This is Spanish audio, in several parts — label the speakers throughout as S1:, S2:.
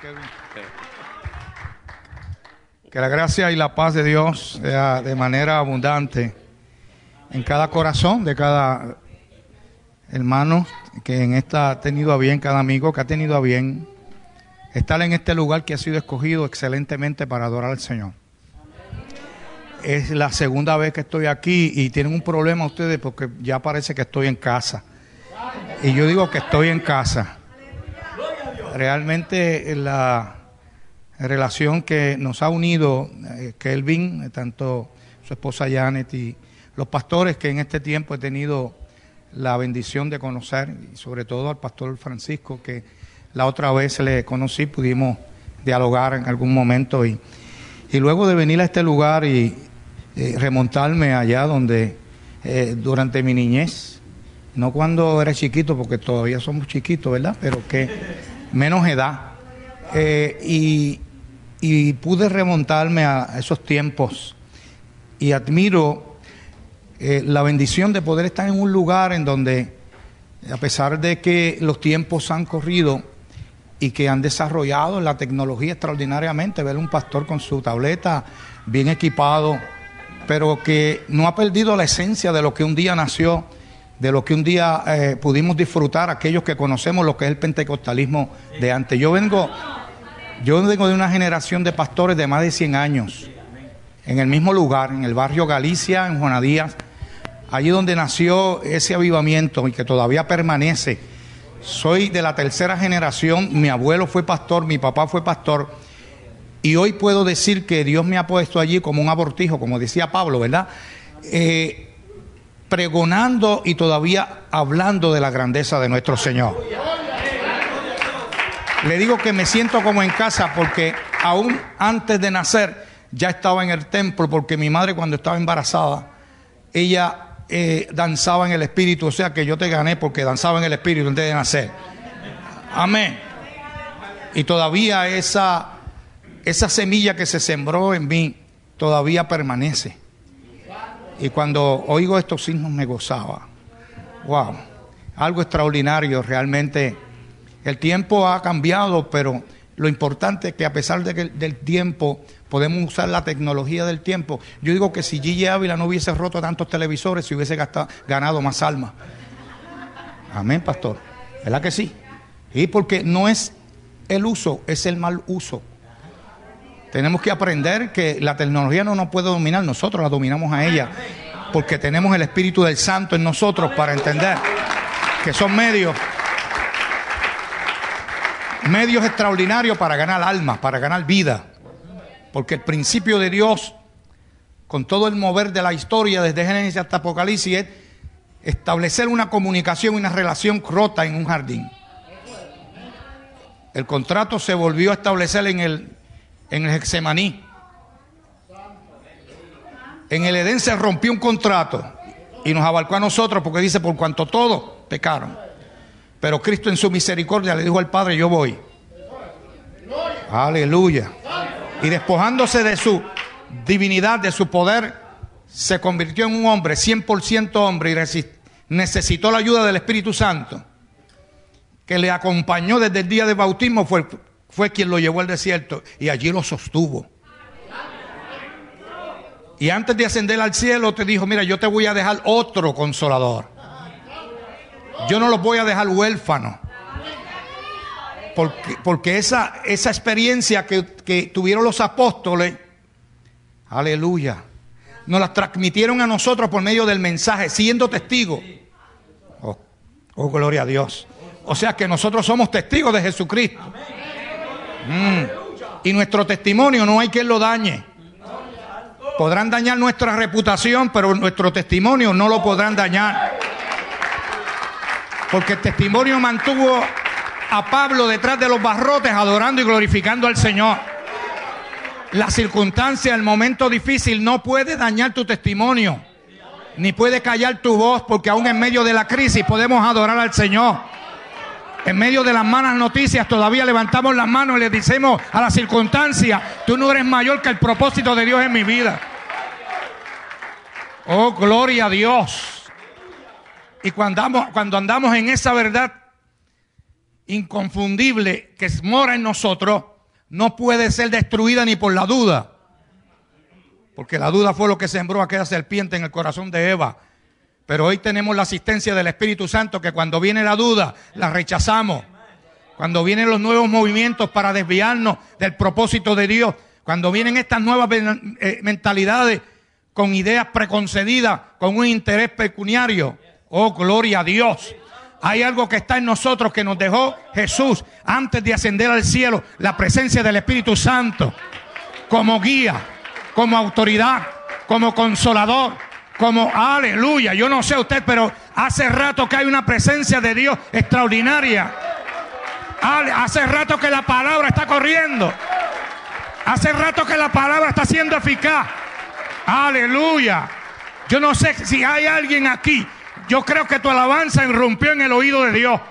S1: Que la gracia y la paz de Dios sea de manera abundante en cada corazón de cada hermano que en esta ha tenido a bien, cada amigo que ha tenido a bien estar en este lugar que ha sido escogido excelentemente para adorar al Señor. Es la segunda vez que estoy aquí y tienen un problema ustedes porque ya parece que estoy en casa. Y yo digo que estoy en casa. Realmente la relación que nos ha unido Kelvin, tanto su esposa Janet y los pastores que en este tiempo he tenido la bendición de conocer, y sobre todo al pastor Francisco, que la otra vez le conocí, pudimos dialogar en algún momento y luego de venir a este lugar y remontarme allá donde durante mi niñez, no cuando era chiquito, porque todavía somos chiquitos, ¿verdad? Pero que menos edad, y pude remontarme a esos tiempos y admiro la bendición de poder estar en un lugar en donde, a pesar de que los tiempos han corrido y que han desarrollado la tecnología extraordinariamente, ver un pastor con su tableta bien equipado, pero que no ha perdido la esencia de lo que un día nació, de lo que un día pudimos disfrutar aquellos que conocemos lo que es el pentecostalismo de antes. Yo vengo de una generación de pastores de más de 100 años, en el mismo lugar, en el barrio Galicia, en Juana Díaz, allí donde nació ese avivamiento y que todavía permanece. Soy de la tercera generación, mi abuelo fue pastor, mi papá fue pastor, y hoy puedo decir que Dios me ha puesto allí como un abortijo, como decía Pablo, ¿verdad? Pregonando y todavía hablando de la grandeza de nuestro Señor. Le digo que me siento como en casa porque aún antes de nacer ya estaba en el templo, porque mi madre cuando estaba embarazada, ella danzaba en el espíritu, o sea que yo te gané porque danzaba en el espíritu antes de nacer. Amén. Y todavía esa semilla que se sembró en mí todavía permanece. Y cuando oigo estos signos me gozaba. Wow, algo extraordinario realmente. El tiempo ha cambiado, pero lo importante es que a pesar de que del tiempo podemos usar la tecnología del tiempo. Yo digo que si Gigi Ávila no hubiese roto tantos televisores, se hubiese ganado más almas. Amén, pastor. ¿Verdad que sí? Y porque no es el uso, es el mal uso. Tenemos que aprender que la tecnología no nos puede dominar, nosotros la dominamos a ella, porque tenemos el Espíritu del Santo en nosotros para entender que son medios extraordinarios para ganar almas, para ganar vida. Porque el principio de Dios, con todo el mover de la historia, desde Génesis hasta Apocalipsis, es establecer una comunicación, una relación rota en un jardín. El contrato se volvió a establecer en el Getsemaní. En el Edén se rompió un contrato y nos abarcó a nosotros, porque dice, por cuanto todos pecaron. Pero Cristo en su misericordia le dijo al Padre, yo voy. Aleluya. Y despojándose de su divinidad, de su poder, se convirtió en un hombre, 100% hombre, y necesitó la ayuda del Espíritu Santo, que le acompañó desde el día del bautismo, fue quien lo llevó al desierto y allí lo sostuvo. Y antes de ascender al cielo te dijo, mira, yo te voy a dejar otro consolador. Yo no los voy a dejar huérfanos. Porque esa experiencia que tuvieron los apóstoles, aleluya, nos la transmitieron a nosotros por medio del mensaje, siendo testigos. Oh, gloria a Dios. O sea que nosotros somos testigos de Jesucristo. Y nuestro testimonio no hay quien lo dañe. Podrán dañar nuestra reputación, pero nuestro testimonio no lo podrán dañar. Porque el testimonio mantuvo a Pablo detrás de los barrotes, adorando y glorificando al Señor. La circunstancia, el momento difícil no puede dañar tu testimonio, ni puede callar tu voz, porque aún en medio de la crisis podemos adorar al Señor. En medio de las malas noticias todavía levantamos las manos y le decimos a la circunstancia, tú no eres mayor que el propósito de Dios en mi vida. Oh, gloria a Dios. Y cuando andamos en esa verdad inconfundible que mora en nosotros, no puede ser destruida ni por la duda. Porque la duda fue lo que sembró aquella serpiente en el corazón de Eva. Pero hoy tenemos la asistencia del Espíritu Santo, que cuando viene la duda, la rechazamos. Cuando vienen los nuevos movimientos para desviarnos del propósito de Dios, cuando vienen estas nuevas mentalidades con ideas preconcebidas, con un interés pecuniario, oh, gloria a Dios. Hay algo que está en nosotros que nos dejó Jesús antes de ascender al cielo, la presencia del Espíritu Santo, como guía, como autoridad, como consolador, como aleluya. Yo no sé usted, pero hace rato que hay una presencia de Dios extraordinaria. Hace rato que la palabra está corriendo. Hace rato que la palabra está siendo eficaz. Aleluya. Yo no sé si hay alguien aquí. Yo creo que tu alabanza irrumpió en el oído de Dios.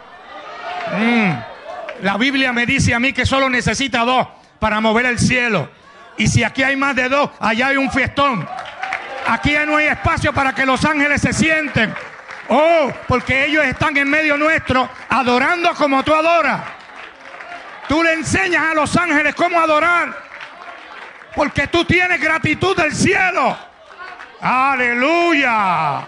S1: La Biblia me dice a mí que solo necesita 2 para mover el cielo. Y si aquí hay más de 2, allá hay un fiestón. Aquí no hay espacio para que los ángeles se sienten. Oh, porque ellos están en medio nuestro adorando como tú adoras. Tú le enseñas a los ángeles cómo adorar, porque tú tienes gratitud del cielo. Aleluya.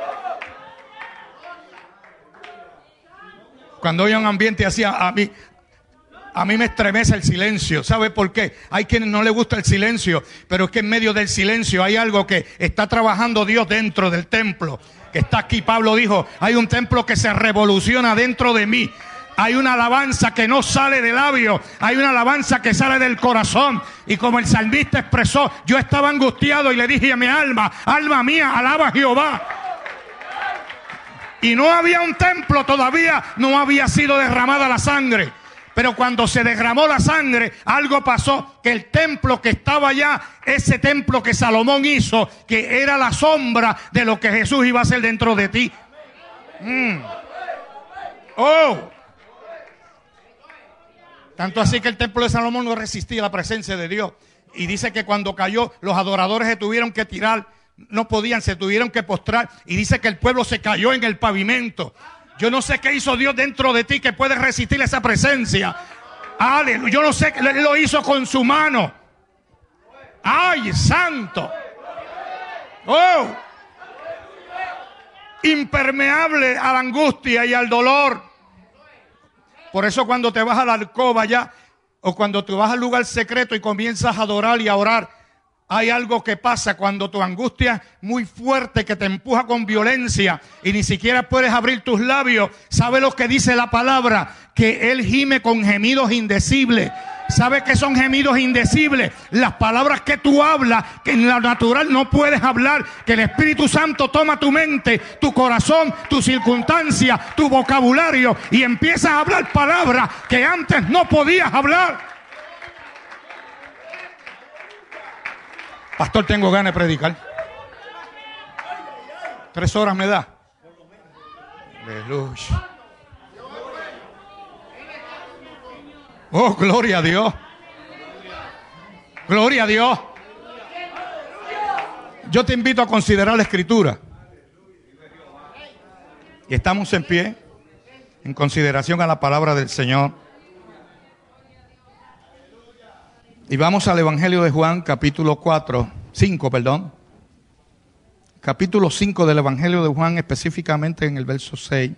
S1: Cuando hay un ambiente así, a mí me estremece el silencio. ¿Sabe por qué? Hay quienes no les gusta el silencio, pero es que en medio del silencio hay algo que está trabajando Dios dentro del templo, que está aquí. Pablo dijo, hay un templo que se revoluciona dentro de mí. Hay una alabanza que no sale de labios, hay una alabanza que sale del corazón. Y como el salmista expresó, yo estaba angustiado y le dije a mi alma, alma mía, alaba a Jehová. Y no había un templo todavía, no había sido derramada la sangre. Pero cuando se derramó la sangre, algo pasó, que el templo que estaba allá, ese templo que Salomón hizo, que era la sombra de lo que Jesús iba a hacer dentro de ti. Oh. Tanto así que el templo de Salomón no resistía la presencia de Dios. Y dice que cuando cayó, los adoradores se tuvieron que tirar, no podían, se tuvieron que postrar. Y dice que el pueblo se cayó en el pavimento. Yo no sé qué hizo Dios dentro de ti que puede resistir esa presencia. Aleluya. Yo no sé, Él lo hizo con su mano. ¡Ay, santo! ¡Oh! Impermeable a la angustia y al dolor. Por eso cuando te vas a la alcoba ya, o cuando te vas al lugar secreto y comienzas a adorar y a orar, hay algo que pasa cuando tu angustia es muy fuerte, que te empuja con violencia y ni siquiera puedes abrir tus labios. ¿Sabe lo que dice la palabra? Que Él gime con gemidos indecibles. ¿Sabe qué son gemidos indecibles? Las palabras que tú hablas, que en lo natural no puedes hablar, que el Espíritu Santo toma tu mente, tu corazón, tu circunstancia, tu vocabulario y empiezas a hablar palabras que antes no podías hablar. Pastor, tengo ganas de predicar. 3 horas me da. Aleluya. Oh, gloria a Dios. Gloria a Dios. Yo te invito a considerar la Escritura. Y estamos en pie en consideración a la palabra del Señor. Y vamos al Evangelio de Juan, capítulo 5. Capítulo 5 del Evangelio de Juan, específicamente en el verso 6.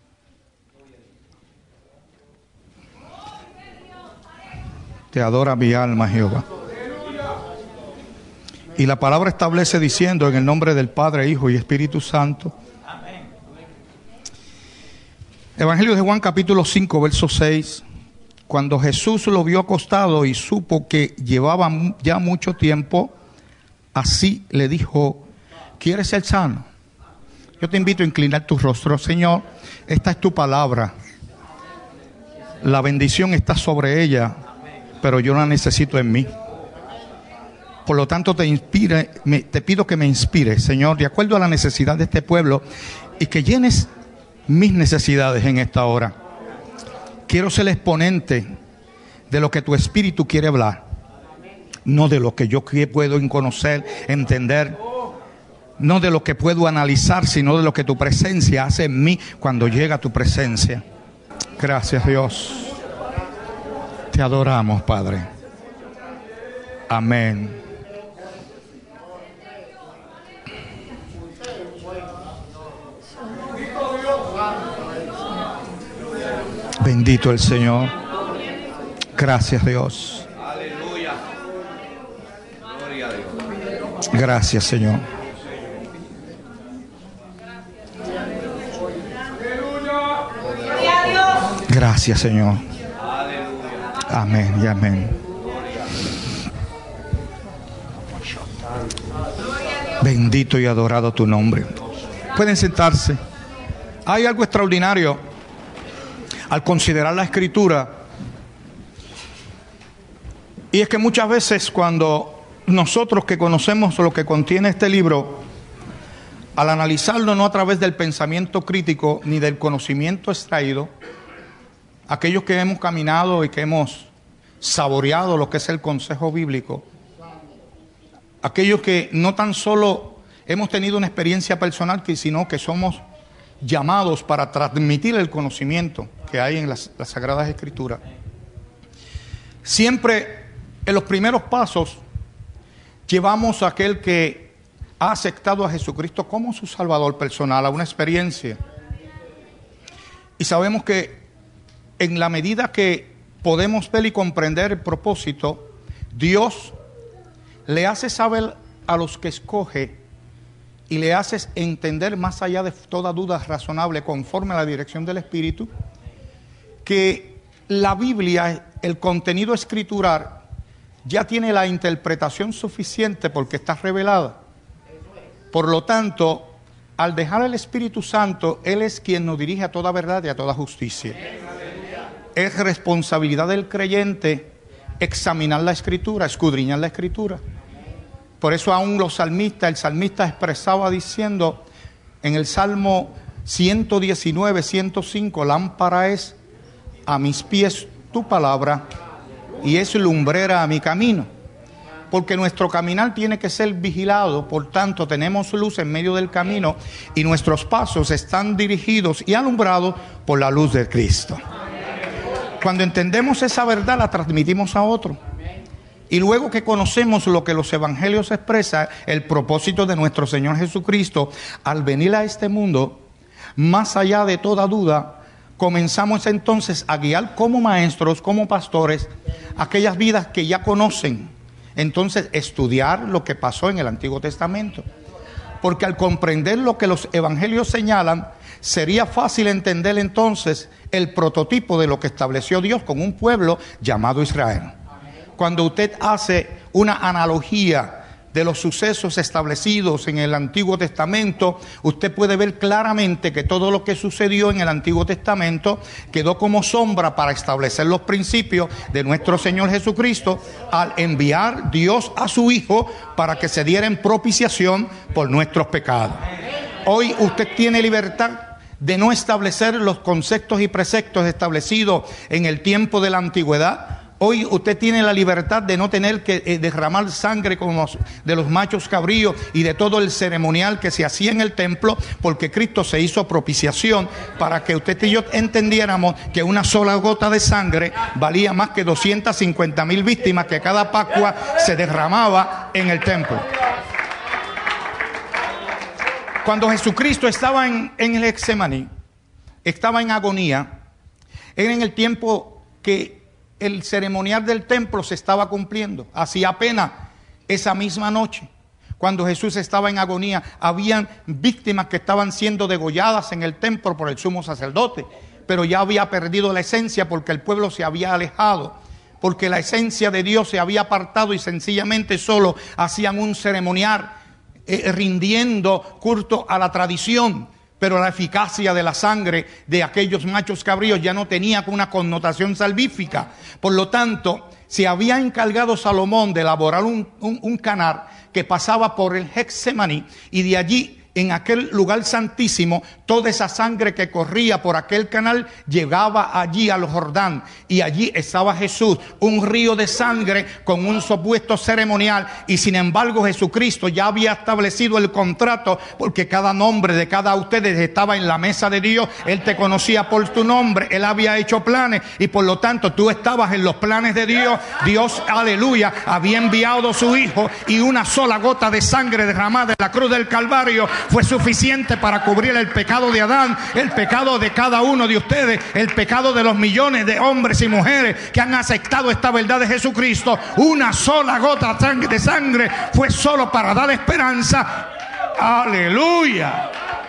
S1: Te adora mi alma, Jehová. Y la palabra establece diciendo, en el nombre del Padre, Hijo y Espíritu Santo. Evangelio de Juan, capítulo 5, verso 6. Cuando Jesús lo vio acostado y supo que llevaba ya mucho tiempo, así le dijo, ¿quieres ser sano? Yo te invito a inclinar tu rostro. Señor, esta es tu palabra. La bendición está sobre ella, pero yo la necesito en mí. Por lo tanto, te pido que me inspires, Señor, de acuerdo a la necesidad de este pueblo, y que llenes mis necesidades en esta hora. Quiero ser el exponente de lo que tu Espíritu quiere hablar, no de lo que yo puedo conocer, entender, no de lo que puedo analizar, sino de lo que tu presencia hace en mí cuando llega tu presencia. Gracias, Dios. Te adoramos, Padre. Amén. Bendito el Señor. Gracias, Dios.
S2: Aleluya. Gloria a Dios.
S1: Gracias, Señor. Gracias, Señor. Amén y amén. Bendito y adorado tu nombre. Pueden sentarse. Hay algo extraordinario al considerar la Escritura, y es que muchas veces cuando nosotros que conocemos lo que contiene este libro, al analizarlo no a través del pensamiento crítico ni del conocimiento extraído, aquellos que hemos caminado y que hemos saboreado lo que es el consejo bíblico, aquellos que no tan solo hemos tenido una experiencia personal, sino que somos llamados para transmitir el conocimiento que hay en las Sagradas Escrituras. Siempre en los primeros pasos llevamos a aquel que ha aceptado a Jesucristo como su Salvador personal a una experiencia. Y sabemos que en la medida que podemos ver y comprender el propósito, Dios le hace saber a los que escoge y le hace entender más allá de toda duda razonable, conforme a la dirección del Espíritu, que la Biblia, el contenido escritural, ya tiene la interpretación suficiente porque está revelada. Por lo tanto, al dejar al Espíritu Santo, Él es quien nos dirige a toda verdad y a toda justicia. Es responsabilidad del creyente examinar la Escritura, escudriñar la Escritura. Por eso aún los salmistas, el salmista expresaba diciendo en el Salmo 119, 105, lámpara es a mis pies tu palabra y es lumbrera a mi camino. Porque nuestro caminar tiene que ser vigilado, por tanto tenemos luz en medio del camino y nuestros pasos están dirigidos y alumbrados por la luz de Cristo. Cuando entendemos esa verdad, la transmitimos a otro. Y luego que conocemos lo que los evangelios expresan, el propósito de nuestro Señor Jesucristo al venir a este mundo, más allá de toda duda, comenzamos entonces a guiar como maestros, como pastores, aquellas vidas que ya conocen. Entonces, estudiar lo que pasó en el Antiguo Testamento. Porque al comprender lo que los evangelios señalan, sería fácil entender entonces el prototipo de lo que estableció Dios con un pueblo llamado Israel. Cuando usted hace una analogía de los sucesos establecidos en el Antiguo Testamento, usted puede ver claramente que todo lo que sucedió en el Antiguo Testamento quedó como sombra para establecer los principios de nuestro Señor Jesucristo al enviar Dios a su Hijo para que se diera en propiciación por nuestros pecados. Hoy usted tiene libertad de no establecer los conceptos y preceptos establecidos en el tiempo de la antigüedad. Hoy usted tiene la libertad de no tener que derramar sangre como de los machos cabríos y de todo el ceremonial que se hacía en el templo, porque Cristo se hizo propiciación para que usted y yo entendiéramos que una sola gota de sangre valía más que 250,000 víctimas que cada Pascua se derramaba en el templo. Cuando Jesucristo estaba en el Getsemaní, estaba en agonía, era en el tiempo que el ceremonial del templo se estaba cumpliendo. Hacía apenas esa misma noche, cuando Jesús estaba en agonía, habían víctimas que estaban siendo degolladas en el templo por el sumo sacerdote, pero ya había perdido la esencia porque el pueblo se había alejado, porque la esencia de Dios se había apartado y sencillamente solo hacían un ceremonial rindiendo culto a la tradición. Pero la eficacia de la sangre de aquellos machos cabríos ya no tenía una connotación salvífica. Por lo tanto, se había encargado Salomón de elaborar un canal que pasaba por el Getsemaní y de allí en aquel lugar santísimo, toda esa sangre que corría por aquel canal llegaba allí al Jordán, y allí estaba Jesús, un río de sangre con un supuesto ceremonial. Y sin embargo Jesucristo ya había establecido el contrato, porque cada nombre de cada ustedes estaba en la mesa de Dios. Él te conocía por tu nombre, Él había hecho planes, y por lo tanto tú estabas en los planes de Dios. Dios, aleluya, había enviado a su Hijo, y una sola gota de sangre derramada en la cruz del Calvario fue suficiente para cubrir el pecado de Adán, el pecado de cada uno de ustedes, el pecado de los millones de hombres y mujeres que han aceptado esta verdad de Jesucristo. Una sola gota de sangre fue solo para dar esperanza, aleluya,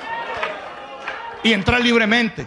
S1: y entrar libremente.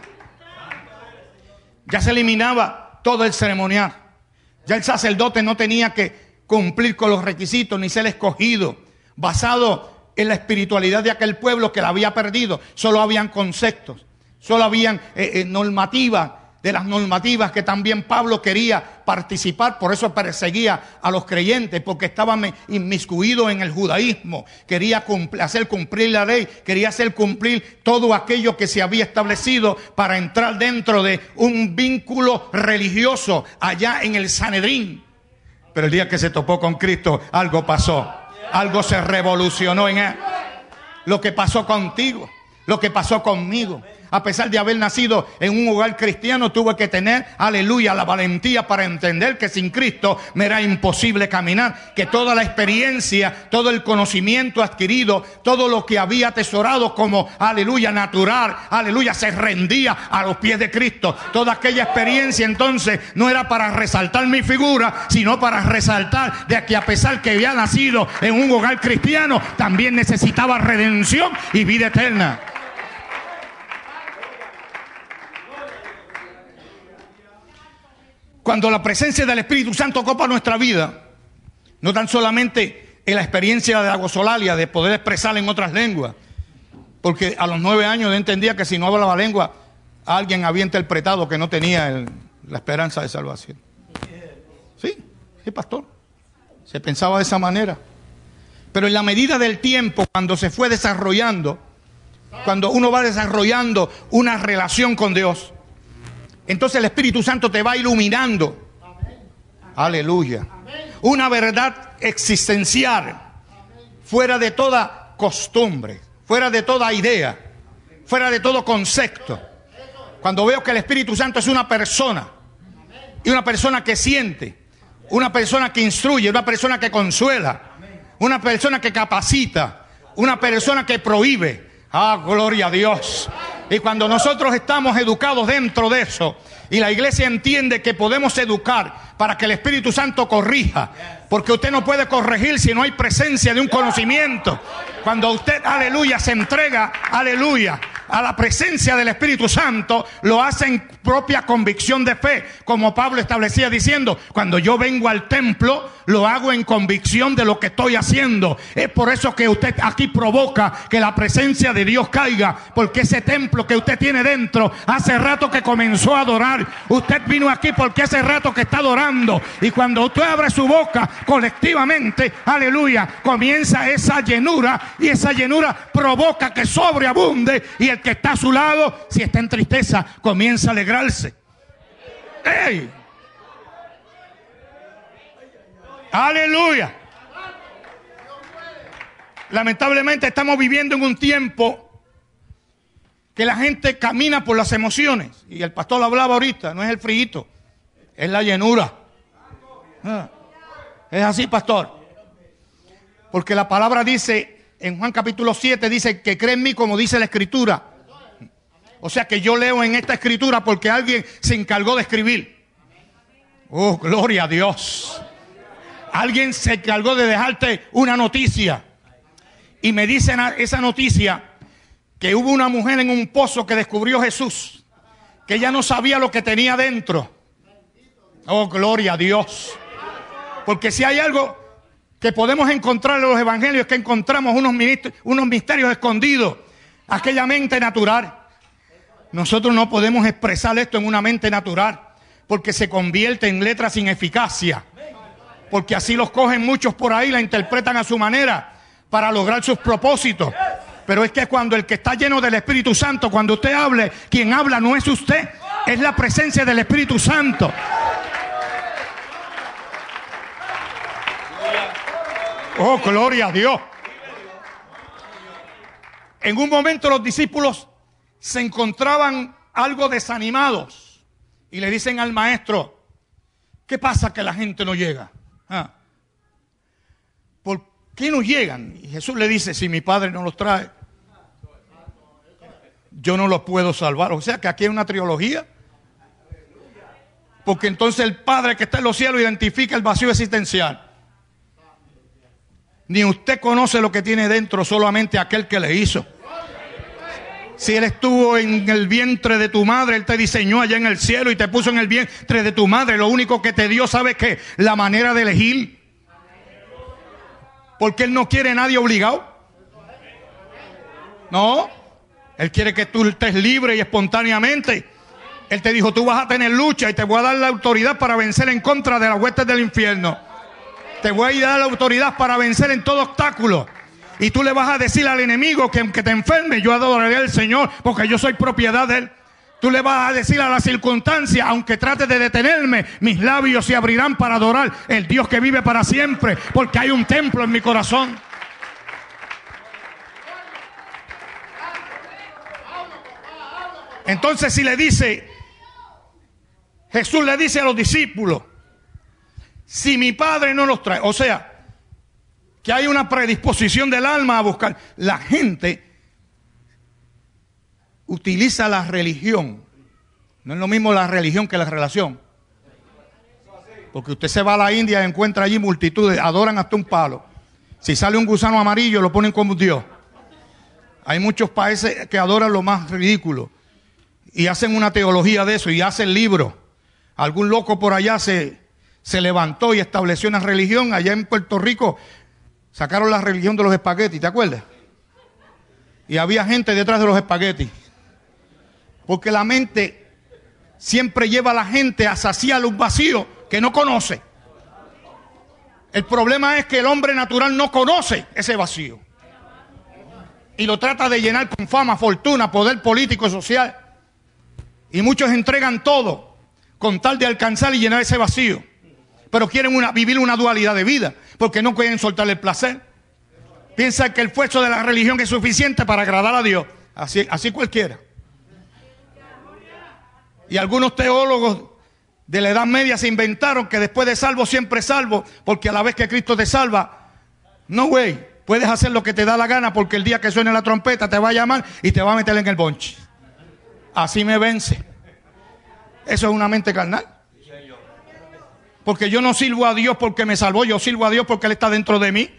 S1: Ya se eliminaba todo el ceremonial. Ya el sacerdote no tenía que cumplir con los requisitos ni ser escogido basado en la espiritualidad de aquel pueblo que la había perdido. Solo habían conceptos, solo habían normativas, de las normativas que también Pablo quería participar. Por eso perseguía a los creyentes, porque estaba inmiscuido en el judaísmo. Quería hacer cumplir la ley, quería hacer cumplir todo aquello que se había establecido para entrar dentro de un vínculo religioso allá en el Sanedrín. Pero el día que se topó con Cristo, algo pasó. Algo se revolucionó en él. Lo que pasó contigo, lo que pasó conmigo. A pesar de haber nacido en un hogar cristiano, tuve que tener, aleluya, la valentía para entender que sin Cristo me era imposible caminar. Que toda la experiencia, todo el conocimiento adquirido, todo lo que había atesorado como, aleluya, natural, aleluya, se rendía a los pies de Cristo. Toda aquella experiencia entonces no era para resaltar mi figura, sino para resaltar de que a pesar que había nacido en un hogar cristiano, también necesitaba redención y vida eterna. Cuando la presencia del Espíritu Santo ocupa nuestra vida, no tan solamente en la experiencia de la gozolalia, de poder expresar en otras lenguas, porque a los 9 años yo entendía que si no hablaba lengua, alguien había interpretado que no tenía la esperanza de salvación. Sí, pastor, se pensaba de esa manera. Pero en la medida del tiempo, cuando se fue desarrollando, cuando uno va desarrollando una relación con Dios, entonces el Espíritu Santo te va iluminando. Aleluya. Una verdad existencial, fuera de toda costumbre, fuera de toda idea, fuera de todo concepto. Cuando veo que el Espíritu Santo es una persona, y una persona que siente, una persona que instruye, una persona que consuela, una persona que capacita, una persona que prohíbe. ¡Ah, gloria a Dios! Y cuando nosotros estamos educados dentro de eso, y la iglesia entiende que podemos educar para que el Espíritu Santo corrija, porque usted no puede corregir si no hay presencia de un conocimiento. Cuando usted, aleluya, se entrega, aleluya, a la presencia del Espíritu Santo, lo hace en propia convicción de fe, como Pablo establecía diciendo: cuando yo vengo al templo, lo hago en convicción de lo que estoy haciendo. Es por eso que usted aquí provoca que la presencia de Dios caiga, porque ese templo que usted tiene dentro, hace rato que comenzó a adorar. Usted vino aquí porque hace rato que está adorando, y cuando usted abre su boca colectivamente, aleluya, comienza esa llenura, y esa llenura provoca que sobreabunde, y el que está a su lado, si está en tristeza, comienza a alegrarse. ¡Ey! ¡Aleluya! Lamentablemente estamos viviendo en un tiempo que la gente camina por las emociones, y el pastor lo hablaba ahorita, no es el frío, es la llenura. Es así, pastor, porque la palabra dice en Juan capítulo 7, dice que cree en mí como dice la Escritura. O sea que yo leo en esta Escritura porque alguien se encargó de escribir. Oh, gloria a Dios. Alguien se encargó de dejarte una noticia, y me dicen esa noticia que hubo una mujer en un pozo que descubrió Jesús, que ella no sabía lo que tenía dentro. Oh, gloria a Dios. Porque si hay algo que podemos encontrar en los evangelios, es que encontramos unos misterios escondidos. Aquella mente natural. Nosotros no podemos expresar esto en una mente natural, porque se convierte en letras sin eficacia. Porque así los cogen muchos por ahí, la interpretan a su manera para lograr sus propósitos. Pero es que cuando el que está lleno del Espíritu Santo, cuando usted hable, quien habla no es usted, es la presencia del Espíritu Santo. Oh, gloria a Dios. En un momento los discípulos se encontraban algo desanimados y le dicen al maestro: ¿qué pasa que la gente no llega? ¿Por qué no llegan? Y Jesús le dice: si mi Padre no los trae, yo no los puedo salvar. O sea que aquí hay una trilogía. Porque entonces el Padre que está en los cielos identifica el vacío existencial. Ni usted conoce lo que tiene dentro, solamente aquel que le hizo. Si Él estuvo en el vientre de tu madre, Él te diseñó allá en el cielo y te puso en el vientre de tu madre. Lo único que te dio, ¿sabes qué? La manera de elegir. Porque Él no quiere a nadie obligado. No. Él quiere que tú estés libre y espontáneamente. Él te dijo: tú vas a tener lucha y te voy a dar la autoridad para vencer en contra de las huestes del infierno. Te voy a dar la autoridad para vencer en todo obstáculo. Y tú le vas a decir al enemigo que aunque te enferme, yo adoraré al Señor porque yo soy propiedad de Él. Tú le vas a decir a la circunstancia: aunque trate de detenerme, mis labios se abrirán para adorar el Dios que vive para siempre, porque hay un templo en mi corazón. Entonces, si le dice, Jesús le dice a los discípulos: si mi Padre no los trae, o sea, que hay una predisposición del alma a buscar. La gente utiliza la religión. No es lo mismo la religión que la relación. Porque usted se va a la India y encuentra allí multitudes, adoran hasta un palo. Si sale un gusano amarillo, lo ponen como Dios. Hay muchos países que adoran lo más ridículo y hacen una teología de eso y hacen libros. Algún loco por allá se levantó y estableció una religión. Allá en Puerto Rico sacaron la religión de los espaguetis, ¿te acuerdas? Y había gente detrás de los espaguetis. Porque la mente siempre lleva a la gente a saciar un vacío que no conoce. El problema es que el hombre natural no conoce ese vacío. Y lo trata de llenar con fama, fortuna, poder político y social. Y muchos entregan todo con tal de alcanzar y llenar ese vacío. Pero quieren vivir una dualidad de vida, porque no quieren soltar el placer. Piensan que el esfuerzo de la religión es suficiente para agradar a Dios. Así cualquiera. Y algunos teólogos de la Edad Media se inventaron que después de salvo siempre salvo, porque a la vez que Cristo te salva, no güey, puedes hacer lo que te da la gana, porque el día que suene la trompeta te va a llamar y te va a meter en el bonche. Así me vence. Eso es una mente carnal. Porque yo no sirvo a Dios porque me salvó, yo sirvo a Dios porque Él está dentro de mí.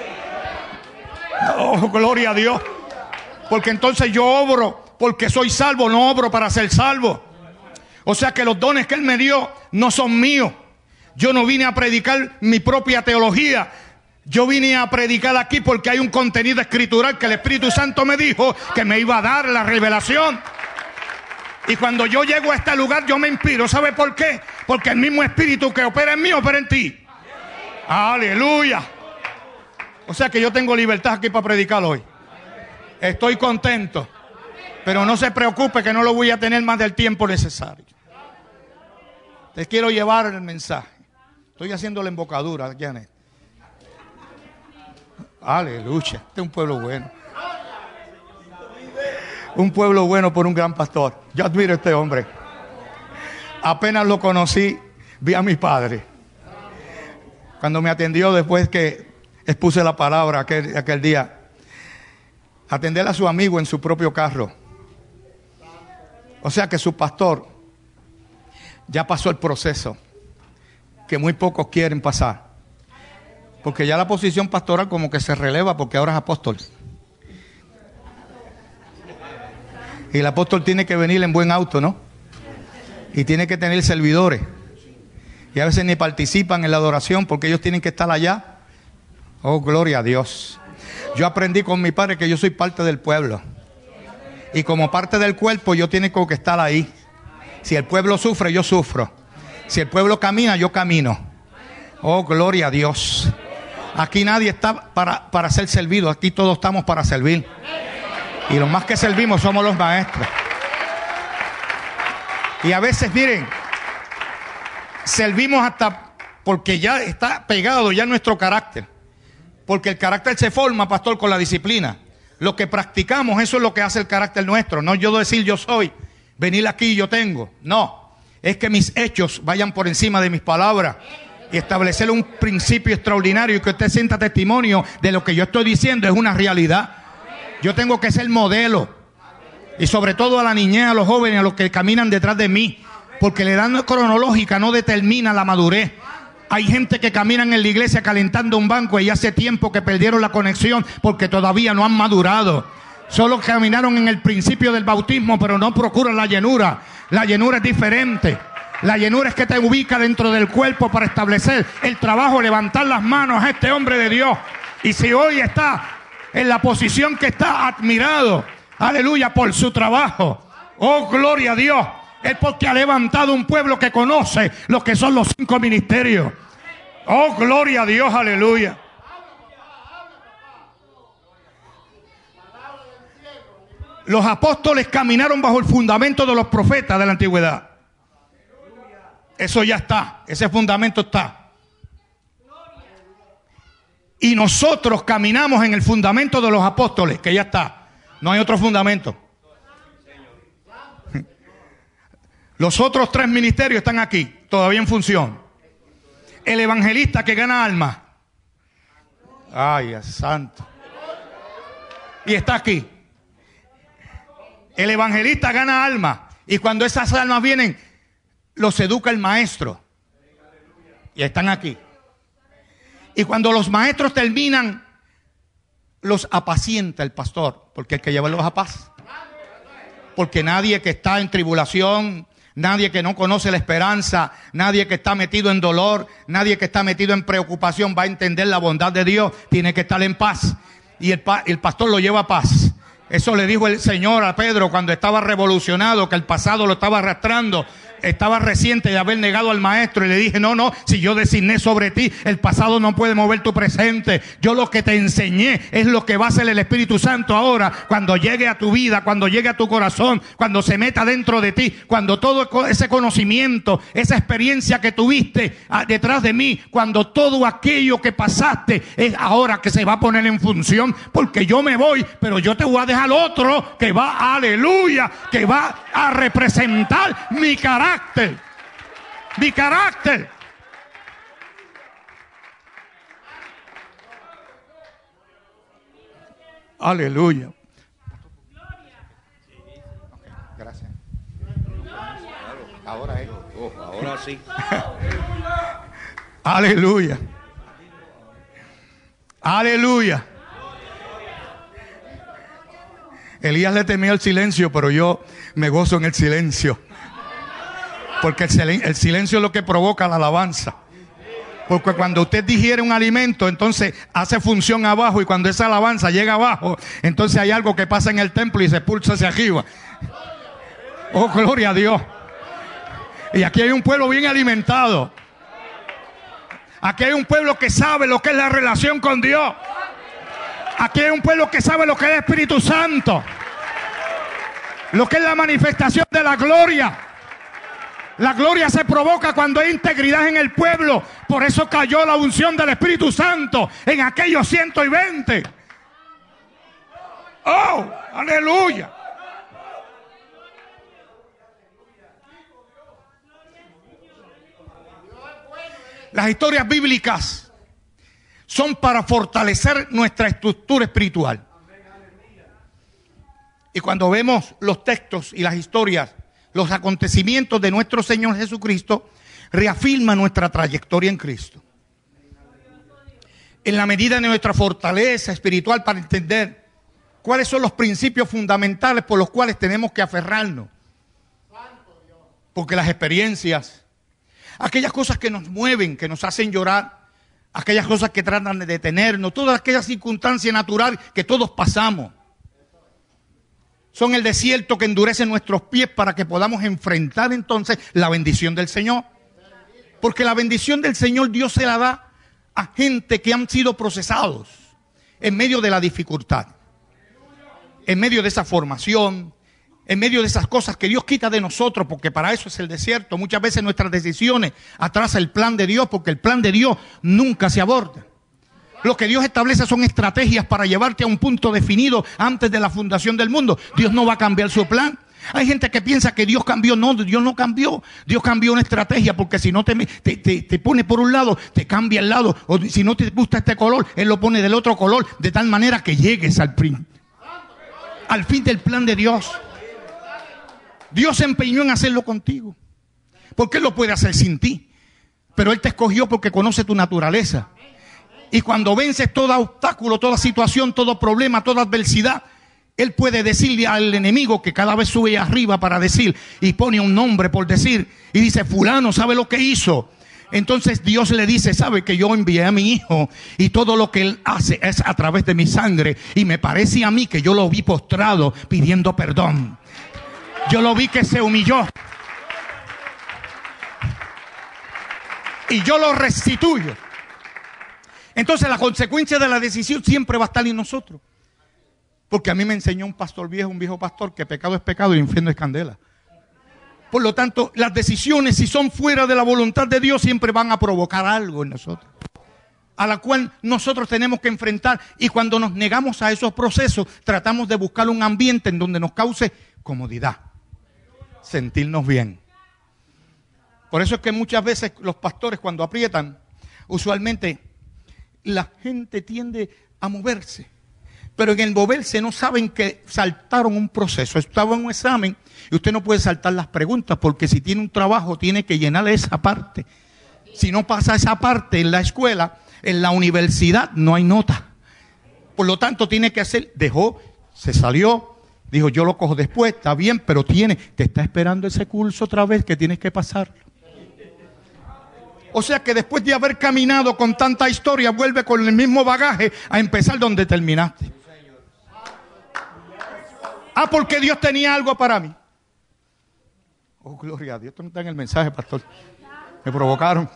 S1: Oh, gloria a Dios. Porque entonces yo obro porque soy salvo, no obro para ser salvo. O sea que los dones que Él me dio no son míos. Yo no vine a predicar mi propia teología. Yo vine a predicar aquí porque hay un contenido escritural que el Espíritu Santo me dijo que me iba a dar la revelación. Y cuando yo llego a este lugar, yo me inspiro. ¿Sabe por qué? Porque el mismo Espíritu que opera en mí, opera en ti. Aleluya. O sea que yo tengo libertad aquí para predicar hoy. Estoy contento. Pero no se preocupe que no lo voy a tener más del tiempo necesario. Te quiero llevar el mensaje. Estoy haciendo la embocadura, Janet. Aleluya. Este es un pueblo bueno. Un pueblo bueno por un gran pastor. Yo admiro a este hombre. Apenas lo conocí, vi a mi padre. Cuando me atendió después que expuse la palabra aquel día. Atender a su amigo en su propio carro. O sea que su pastor ya pasó el proceso que muy pocos quieren pasar. Porque ya la posición pastoral como que se releva porque ahora es apóstol. Y el apóstol tiene que venir en buen auto, ¿no? Y tiene que tener servidores. Y a veces ni participan en la adoración porque ellos tienen que estar allá. Oh, gloria a Dios. Yo aprendí con mi padre que yo soy parte del pueblo. Y como parte del cuerpo yo tengo que estar ahí. Si el pueblo sufre, yo sufro. Si el pueblo camina, yo camino. Oh, gloria a Dios. Aquí nadie está para ser servido. Aquí todos estamos para servir. Y los más que servimos somos los maestros. Y a veces, miren, servimos hasta porque ya está pegado ya nuestro carácter. Porque el carácter se forma, pastor, con la disciplina. Lo que practicamos, eso es lo que hace el carácter nuestro. No yo decir yo soy, venir aquí yo tengo. No, es que mis hechos vayan por encima de mis palabras. Y establecer un principio extraordinario y que usted sienta testimonio de lo que yo estoy diciendo es una realidad. Yo tengo que ser modelo. Y sobre todo a la niñez, a los jóvenes, a los que caminan detrás de mí. Porque la edad cronológica no determina la madurez. Hay gente que caminan en la iglesia calentando un banco y hace tiempo que perdieron la conexión porque todavía no han madurado. Solo caminaron en el principio del bautismo, pero no procuran la llenura. La llenura es diferente. La llenura es que te ubica dentro del cuerpo para establecer el trabajo, levantar las manos a este hombre de Dios. Y si hoy está en la posición que está, admirado, aleluya, por su trabajo. Oh, gloria a Dios. Es porque ha levantado un pueblo que conoce lo que son los 5 ministerios. Oh, gloria a Dios, aleluya. Los apóstoles caminaron bajo el fundamento de los profetas de la antigüedad. Eso ya está, ese fundamento está. Y nosotros caminamos en el fundamento de los apóstoles, que ya está. No hay otro fundamento. Los otros 3 ministerios están aquí, todavía en función. El evangelista que gana almas. Ay, es santo. Y está aquí. El evangelista gana almas. Y cuando esas almas vienen, los educa el maestro. Y están aquí. Y cuando los maestros terminan, los apacienta el pastor. Porque hay que llevarlos a paz. Porque nadie que está en tribulación, nadie que no conoce la esperanza, nadie que está metido en dolor, nadie que está metido en preocupación va a entender la bondad de Dios. Tiene que estar en paz. Y el pastor lo lleva a paz. Eso le dijo el Señor a Pedro cuando estaba revolucionado, que el pasado lo estaba arrastrando. Estaba reciente de haber negado al maestro y le dije, no, si yo designé sobre ti, el pasado no puede mover tu presente. Yo lo que te enseñé es lo que va a hacer el Espíritu Santo ahora, cuando llegue a tu vida, cuando llegue a tu corazón, cuando se meta dentro de ti, cuando todo ese conocimiento, esa experiencia que tuviste detrás de mí, cuando todo aquello que pasaste es ahora que se va a poner en función, porque yo me voy, pero yo te voy a dejar otro que va, aleluya, que va a representar mi carácter. Mi carácter. Aleluya. Okay, gracias. Ahora es.
S2: Ahora sí.
S1: Aleluya. Aleluya. Elías le temía el silencio, pero yo me gozo en el silencio. Porque el silencio es lo que provoca la alabanza. Porque cuando usted digiere un alimento, entonces hace función abajo. Y cuando esa alabanza llega abajo, entonces hay algo que pasa en el templo y se expulsa hacia arriba. Oh, gloria a Dios. Y aquí hay un pueblo bien alimentado. Aquí hay un pueblo que sabe lo que es la relación con Dios. Aquí hay un pueblo que sabe lo que es el Espíritu Santo. Lo que es la manifestación de la gloria. La gloria se provoca cuando hay integridad en el pueblo. Por eso cayó la unción del Espíritu Santo en aquellos 120. ¡Oh! ¡Aleluya! Las historias bíblicas son para fortalecer nuestra estructura espiritual. Y cuando vemos los textos y las historias, los acontecimientos de nuestro Señor Jesucristo, reafirman nuestra trayectoria en Cristo. En la medida de nuestra fortaleza espiritual para entender cuáles son los principios fundamentales por los cuales tenemos que aferrarnos. Porque las experiencias, aquellas cosas que nos mueven, que nos hacen llorar, aquellas cosas que tratan de detenernos, todas aquellas circunstancias naturales que todos pasamos, son el desierto que endurece nuestros pies para que podamos enfrentar entonces la bendición del Señor. Porque la bendición del Señor Dios se la da a gente que han sido procesados en medio de la dificultad. en medio de esa formación, en medio de esas cosas que Dios quita de nosotros, porque para eso es el desierto, muchas veces nuestras decisiones atrasan el plan de Dios, porque el plan de Dios nunca se aborda. Lo que Dios establece son estrategias para llevarte a un punto definido antes de la fundación del mundo. Dios no va a cambiar su plan. Hay gente que piensa que Dios cambió. No, Dios no cambió. Dios cambió una estrategia, porque si no te pone por un lado, te cambia el lado. O si no te gusta este color, Él lo pone del otro color, de tal manera que llegues al fin del plan de Dios. Dios se empeñó en hacerlo contigo, porque Él lo puede hacer sin ti. Pero Él te escogió porque conoce tu naturaleza. Y cuando vences todo obstáculo, toda situación, todo problema, toda adversidad, Él puede decirle al enemigo, que cada vez sube arriba para decir, y pone un nombre por decir, y dice: fulano, ¿sabe lo que hizo? Entonces Dios le dice: sabe que yo envié a mi hijo, y todo lo que él hace es a través de mi sangre, y me parece a mí que yo lo vi postrado pidiendo perdón. Yo lo vi que se humilló, y yo lo restituyo. Entonces la consecuencia de la decisión siempre va a estar en nosotros. Porque a mí me enseñó un pastor viejo, un viejo pastor, que pecado es pecado y infierno es candela. Por lo tanto, las decisiones, si son fuera de la voluntad de Dios, siempre van a provocar algo en nosotros, a la cual nosotros tenemos que enfrentar. Y cuando nos negamos a esos procesos, tratamos de buscar un ambiente en donde nos cause comodidad, sentirnos bien. Por eso es que muchas veces los pastores, cuando aprietan, usualmente la gente tiende a moverse. Pero en el moverse no saben que saltaron un proceso. Estaba en un examen y usted no puede saltar las preguntas, porque si tiene un trabajo tiene que llenar esa parte. Si no pasa esa parte en la escuela, en la universidad no hay nota. Por lo tanto tiene que hacer, se salió, dijo: yo lo cojo después, está bien, pero te está esperando ese curso otra vez que tienes que pasar. O sea que después de haber caminado con tanta historia, vuelve con el mismo bagaje a empezar donde terminaste. Porque Dios tenía algo para mí. Oh, gloria a Dios. Esto no está en el mensaje, pastor. Me provocaron.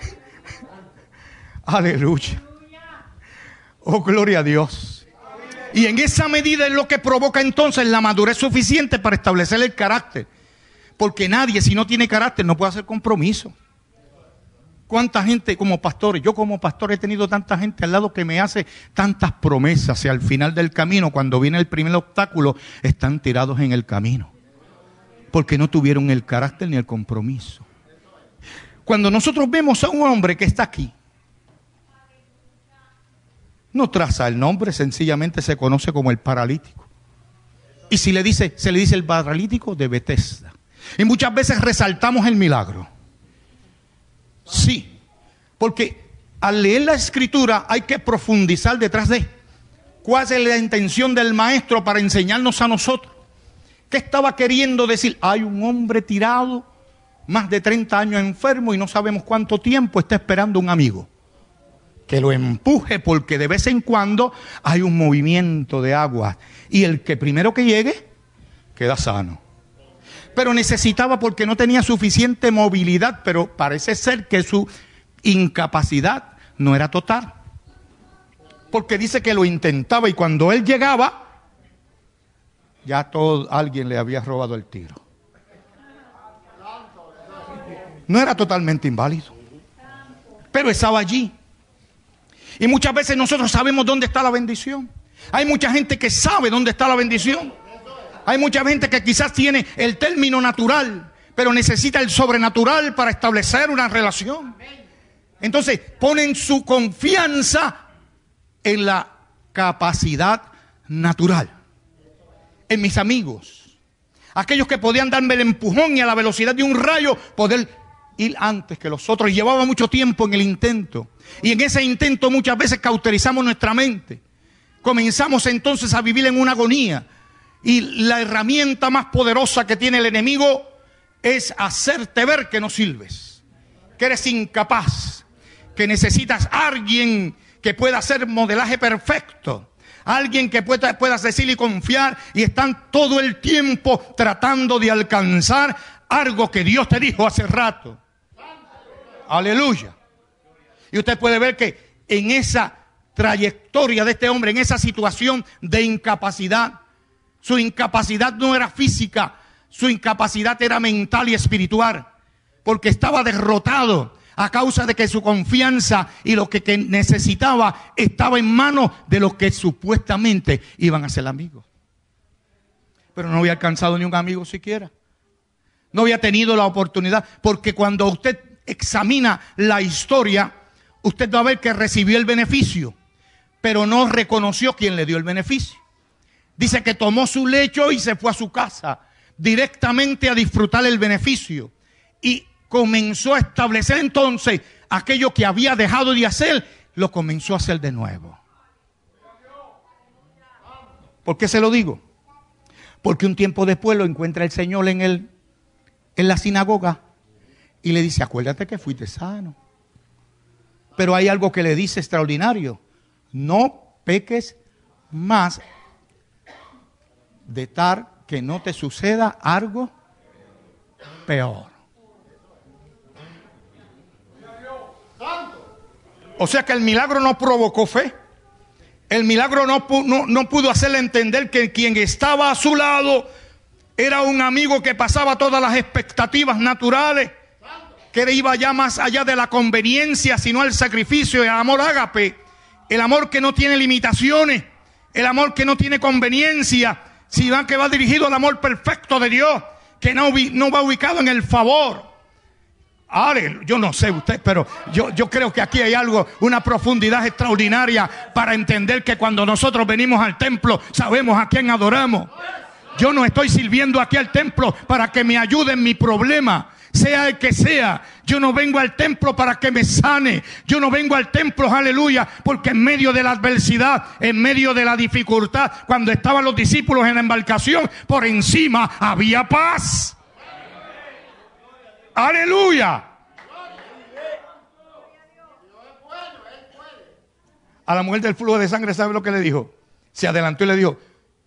S1: Aleluya. Oh, gloria a Dios. Y en esa medida es lo que provoca entonces la madurez suficiente para establecer el carácter. Porque nadie, si no tiene carácter, no puede hacer compromiso. ¿Cuánta gente como pastores? Yo como pastor he tenido tanta gente al lado que me hace tantas promesas, y al final del camino, cuando viene el primer obstáculo, están tirados en el camino, porque no tuvieron el carácter ni el compromiso. Cuando nosotros vemos a un hombre que está aquí, no traza el nombre, sencillamente se conoce como el paralítico. Y se le dice el paralítico de Betesda. Y muchas veces resaltamos el milagro. Sí, porque al leer la escritura hay que profundizar detrás de cuál es la intención del maestro para enseñarnos a nosotros. ¿Qué estaba queriendo decir? Hay un hombre tirado, más de 30 años enfermo, y no sabemos cuánto tiempo está esperando un amigo que lo empuje, porque de vez en cuando hay un movimiento de agua, y el que primero que llegue queda sano. Pero necesitaba, porque no tenía suficiente movilidad, pero parece ser que su incapacidad no era total, porque dice que lo intentaba, y cuando él llegaba, ya alguien le había robado el tiro. No era totalmente inválido, pero estaba allí. Y muchas veces nosotros sabemos dónde está la bendición. Hay mucha gente que sabe dónde está la bendición. Hay mucha gente que quizás tiene el término natural, pero necesita el sobrenatural para establecer una relación. Entonces ponen su confianza en la capacidad natural. En mis amigos, aquellos que podían darme el empujón y a la velocidad de un rayo poder ir antes que los otros. Llevaba mucho tiempo en el intento, y en ese intento muchas veces cauterizamos nuestra mente. Comenzamos entonces a vivir en una agonía. Y la herramienta más poderosa que tiene el enemigo es hacerte ver que no sirves, que eres incapaz, que necesitas a alguien que pueda hacer modelaje perfecto, alguien que puedas decir y confiar, y están todo el tiempo tratando de alcanzar algo que Dios te dijo hace rato. Aleluya. Y usted puede ver que en esa trayectoria de este hombre, en esa situación de incapacidad, Su incapacidad no era física, su incapacidad era mental y espiritual, porque estaba derrotado a causa de que su confianza y lo que necesitaba estaba en manos de los que supuestamente iban a ser amigos. Pero no había alcanzado ni un amigo siquiera. No había tenido la oportunidad, porque cuando usted examina la historia, usted va a ver que recibió el beneficio, pero no reconoció quién le dio el beneficio. Dice que tomó su lecho y se fue a su casa directamente a disfrutar el beneficio. Y comenzó a establecer entonces aquello que había dejado de hacer, lo comenzó a hacer de nuevo. ¿Por qué se lo digo? Porque un tiempo después lo encuentra el Señor en la sinagoga y le dice: acuérdate que fuiste sano. Pero hay algo que le dice extraordinario: no peques más, de tal que no te suceda algo peor. O sea que el milagro no provocó fe. El milagro no pudo hacerle entender que quien estaba a su lado era un amigo que pasaba todas las expectativas naturales, que iba ya más allá de la conveniencia, sino el sacrificio, el amor ágape, el amor que no tiene limitaciones, el amor que no tiene conveniencia, sino que va dirigido al amor perfecto de Dios, que no va ubicado en el favor. Yo no sé usted, pero yo creo que aquí hay algo, una profundidad extraordinaria para entender que cuando nosotros venimos al templo sabemos a quién adoramos. Yo no estoy sirviendo aquí al templo para que me ayude en mi problema, sea el que sea. Yo no vengo al templo para que me sane. Yo no vengo al templo, aleluya, porque en medio de la adversidad, en medio de la dificultad, cuando estaban los discípulos en la embarcación, por encima había paz. Aleluya. A la mujer del flujo de sangre, ¿sabe lo que le dijo? Se adelantó y le dijo: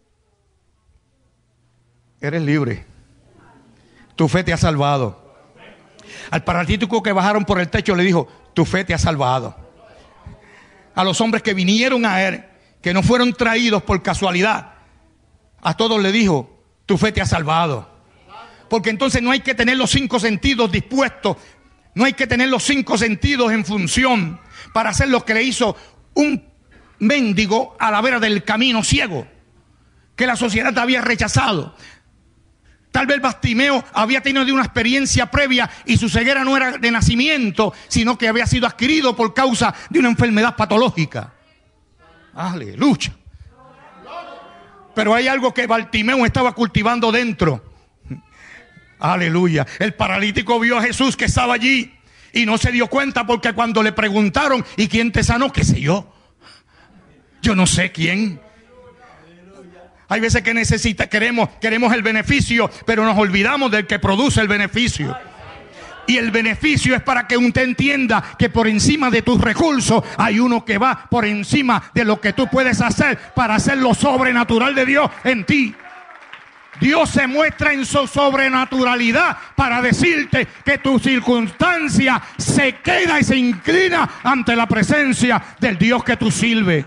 S1: eres libre, tu fe te ha salvado. Al paralítico que bajaron por el techo le dijo: tu fe te ha salvado. A los hombres que vinieron a él, que no fueron traídos por casualidad, a todos le dijo: tu fe te ha salvado. Porque entonces no hay que tener los 5 sentidos dispuestos, no hay que tener los 5 sentidos en función para hacer lo que le hizo un mendigo a la vera del camino, ciego, que la sociedad había rechazado. Tal vez Bartimeo había tenido una experiencia previa y su ceguera no era de nacimiento, sino que había sido adquirido por causa de una enfermedad patológica. Aleluya. Pero hay algo que Bartimeo estaba cultivando dentro. Aleluya. El paralítico vio a Jesús que estaba allí y no se dio cuenta, porque cuando le preguntaron: ¿y quién te sanó? ¿Qué sé yo? Yo no sé quién. Hay veces que queremos el beneficio, pero nos olvidamos del que produce el beneficio. Y el beneficio es para que usted entienda que por encima de tus recursos hay uno que va por encima de lo que tú puedes hacer para hacer lo sobrenatural de Dios en ti. Dios se muestra en su sobrenaturalidad para decirte que tu circunstancia se queda y se inclina ante la presencia del Dios que tú sirves.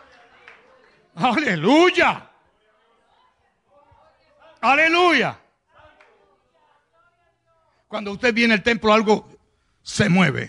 S1: Aleluya. Aleluya. Cuando usted viene al templo, algo se mueve.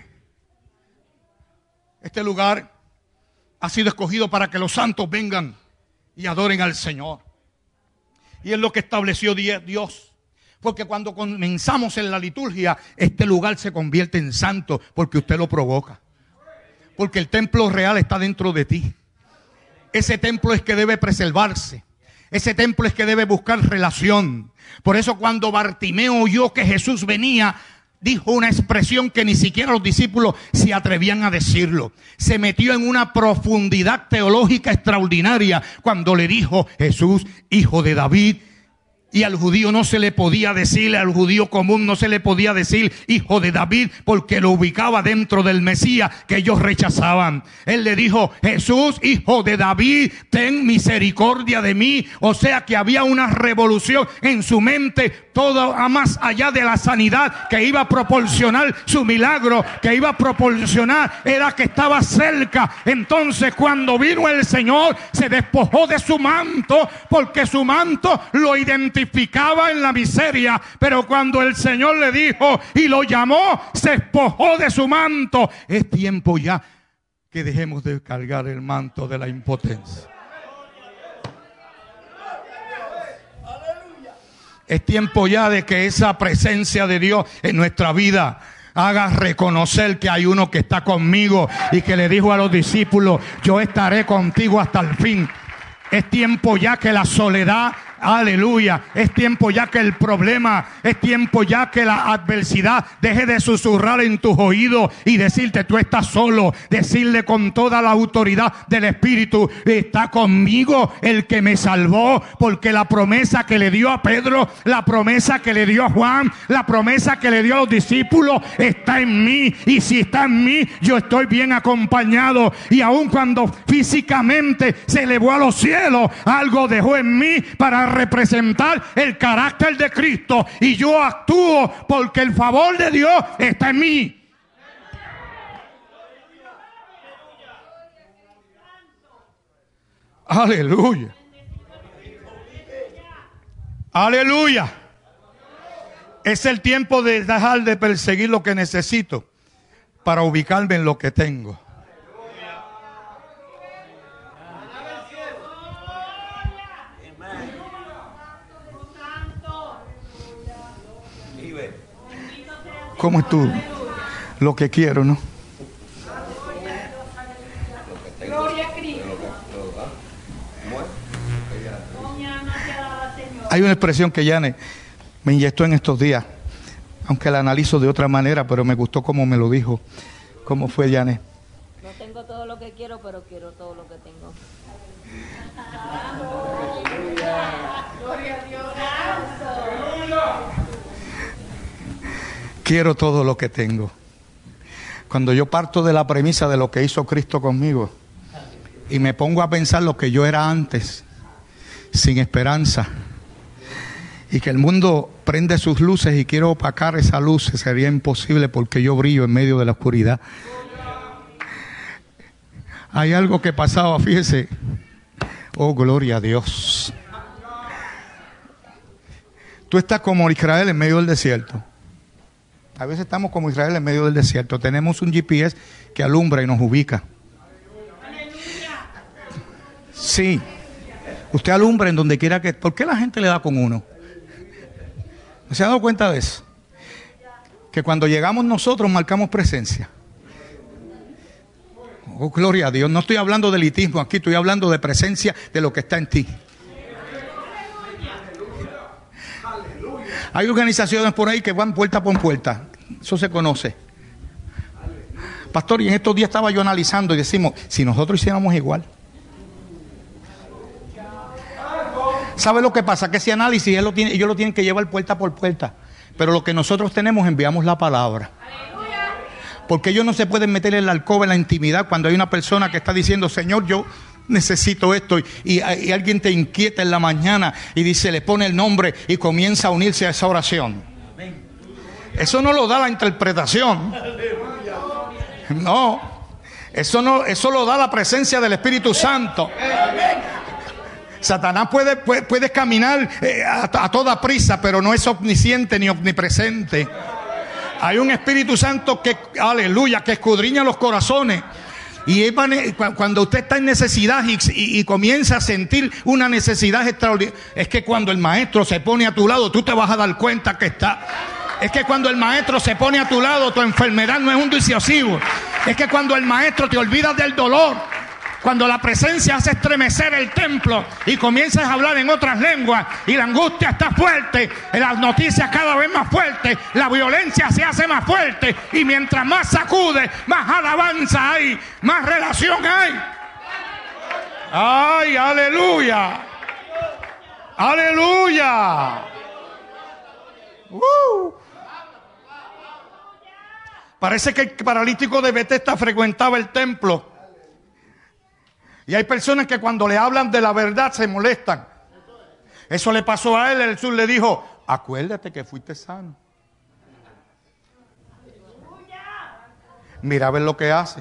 S1: Este lugar ha sido escogido para que los santos vengan y adoren al Señor. Y es lo que estableció Dios. Porque cuando comenzamos en la liturgia, este lugar se convierte en santo porque usted lo provoca. Porque el templo real está dentro de ti. Ese templo es que debe preservarse. Ese templo es que debe buscar relación. Por eso cuando Bartimeo oyó que Jesús venía, dijo una expresión que ni siquiera los discípulos se atrevían a decirlo. Se metió en una profundidad teológica extraordinaria cuando le dijo: Jesús, hijo de David. Y al judío no se le podía decir, al judío común no se le podía decir hijo de David, porque lo ubicaba dentro del Mesías que ellos rechazaban. Él le dijo: Jesús, hijo de David, ten misericordia de mí. O sea que había una revolución en su mente todo a más allá de la sanidad que iba a proporcionar su milagro, que iba a proporcionar, era que estaba cerca. Entonces cuando vino el Señor, se despojó de su manto, porque su manto lo identificaba en la miseria. Pero cuando el Señor le dijo y lo llamó, se despojó de su manto. Es tiempo ya que dejemos de cargar el manto de la impotencia. Es tiempo ya de que esa presencia de Dios en nuestra vida haga reconocer que hay uno que está conmigo y que le dijo a los discípulos: yo estaré contigo hasta el fin. Es tiempo ya que la soledad, aleluya, es tiempo ya que el problema, es tiempo ya que la adversidad deje de susurrar en tus oídos y decirte: tú estás solo. Decirle con toda la autoridad del Espíritu: está conmigo el que me salvó, porque la promesa que le dio a Pedro, la promesa que le dio a Juan, la promesa que le dio a los discípulos está en mí, y si está en mí, yo estoy bien acompañado. Y aun cuando físicamente se elevó a los cielos, algo dejó en mí para representar el carácter de Cristo, y yo actúo porque el favor de Dios está en mí. Aleluya. Aleluya. Es el tiempo de dejar de perseguir lo que necesito para ubicarme en lo que tengo. ¿Cómo es tú? Lo que quiero, ¿no?
S3: Gloria a Cristo.
S1: Hay una expresión que Janet me inyectó en estos días, aunque la analizo de otra manera, pero me gustó cómo me lo dijo. ¿Cómo fue, Janet?
S3: No tengo todo lo que quiero, pero quiero todo lo que tengo. Gloria a Dios.
S1: Quiero todo lo que tengo. Cuando yo parto de la premisa de lo que hizo Cristo conmigo y me pongo a pensar lo que yo era antes, sin esperanza, y que el mundo prende sus luces y quiero opacar esa luz, sería imposible porque yo brillo en medio de la oscuridad. Hay algo que pasaba, fíjese. Oh, gloria a Dios. Tú estás como Israel en medio del desierto. A veces estamos como Israel en medio del desierto. Tenemos un GPS que alumbra y nos ubica. Sí. Usted alumbra en donde quiera que... ¿Por qué la gente le da con uno? ¿No se ha dado cuenta de eso? Que cuando llegamos nosotros marcamos presencia. Oh, gloria a Dios. No estoy hablando de elitismo aquí, estoy hablando de presencia de lo que está en ti. Hay organizaciones por ahí que van puerta por puerta. Eso se conoce. Pastor, y en estos días estaba yo analizando y decimos, si nosotros hiciéramos igual. ¿Sabe lo que pasa? Que ese análisis ellos lo tienen que llevar puerta por puerta. Pero lo que nosotros tenemos, enviamos la palabra. Porque ellos no se pueden meter en la alcoba, en la intimidad, cuando hay una persona que está diciendo: Señor, yo necesito esto, y alguien te inquieta en la mañana y dice, le pone el nombre y comienza a unirse a esa oración. Eso no lo da la interpretación. No, eso lo da la presencia del Espíritu Santo. Satanás puede caminar a toda prisa, pero no es omnisciente ni omnipresente. Hay un Espíritu Santo que, aleluya, que escudriña los corazones. Y cuando usted está en necesidad y comienza a sentir una necesidad extraordinaria, es que cuando el maestro se pone a tu lado, tú te vas a dar cuenta que está. Es que cuando el maestro se pone a tu lado, tu enfermedad no es un disiosivo. Es que cuando el maestro te olvidas del dolor, cuando la presencia hace estremecer el templo y comienzas a hablar en otras lenguas y la angustia está fuerte, las noticias cada vez más fuertes, la violencia se hace más fuerte, y mientras más sacude, más alabanza hay, más relación hay. ¡Ay, aleluya! ¡Aleluya! Parece que el paralítico de Betesda frecuentaba el templo. Y hay personas que cuando le hablan de la verdad se molestan. Eso le pasó a él. Jesús le dijo: Acuérdate que fuiste sano. Mira a ver lo que hace.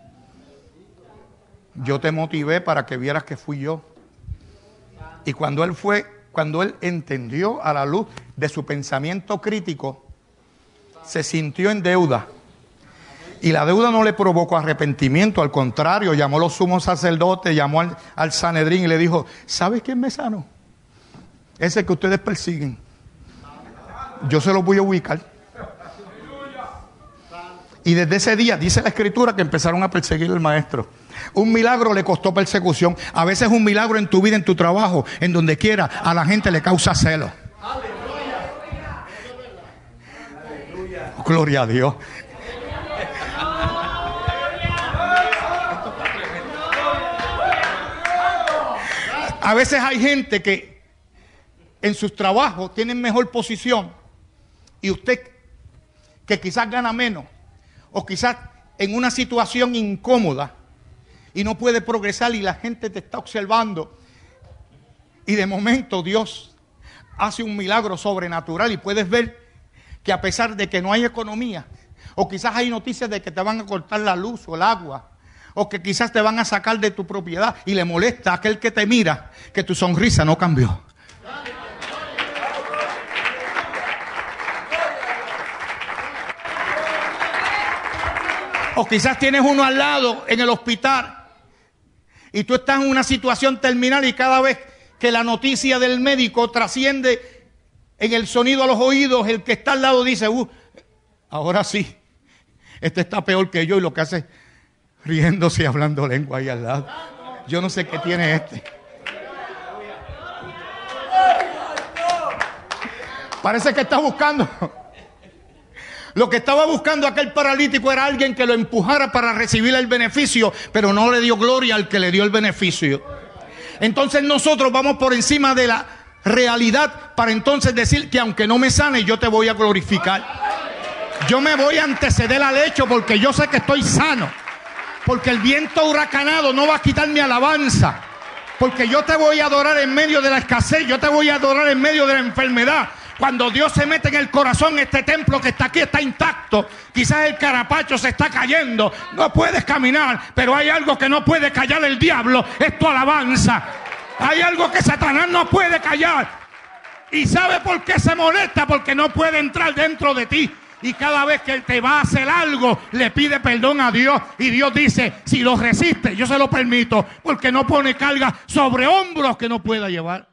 S1: Yo te motivé para que vieras que fui yo. Y cuando él entendió a la luz de su pensamiento crítico, se sintió en deuda. Y la deuda no le provocó arrepentimiento, al contrario, llamó a los sumos sacerdotes, llamó al Sanedrín y le dijo: ¿sabes quién me sanó? Ese que ustedes persiguen. Yo se los voy a ubicar. Y desde ese día, dice la Escritura, que empezaron a perseguir al maestro. Un milagro le costó persecución. A veces un milagro en tu vida, en tu trabajo, en donde quiera, a la gente le causa celo. Gloria a Dios. A veces hay gente que en sus trabajos tienen mejor posición y usted, que quizás gana menos o quizás en una situación incómoda y no puede progresar y la gente te está observando, y de momento Dios hace un milagro sobrenatural y puedes ver que a pesar de que no hay economía, o quizás hay noticias de que te van a cortar la luz o el agua, o que quizás te van a sacar de tu propiedad, y le molesta a aquel que te mira que tu sonrisa no cambió. O quizás tienes uno al lado en el hospital y tú estás en una situación terminal, y cada vez que la noticia del médico trasciende en el sonido a los oídos, el que está al lado dice: ahora sí, este está peor que yo, y lo que hace riéndose y hablando lengua ahí al lado. Yo no sé qué tiene este. Parece que está buscando. Lo que estaba buscando aquel paralítico era alguien que lo empujara para recibir el beneficio, pero no le dio gloria al que le dio el beneficio. Entonces nosotros vamos por encima de la realidad para entonces decir que aunque no me sane, yo te voy a glorificar. Yo me voy a anteceder al hecho porque yo sé que estoy sano. Porque el viento huracanado no va a quitar mi alabanza. Porque yo te voy a adorar en medio de la escasez, yo te voy a adorar en medio de la enfermedad. Cuando Dios se mete en el corazón, este templo que está aquí está intacto. Quizás el carapacho se está cayendo, no puedes caminar, pero hay algo que no puede callar el diablo, es tu alabanza. Hay algo que Satanás no puede callar. ¿Y sabe por qué se molesta? Porque no puede entrar dentro de ti. Y cada vez que él te va a hacer algo, le pide perdón a Dios. Y Dios dice: si lo resiste, yo se lo permito, porque no pone carga sobre hombros que no pueda llevar.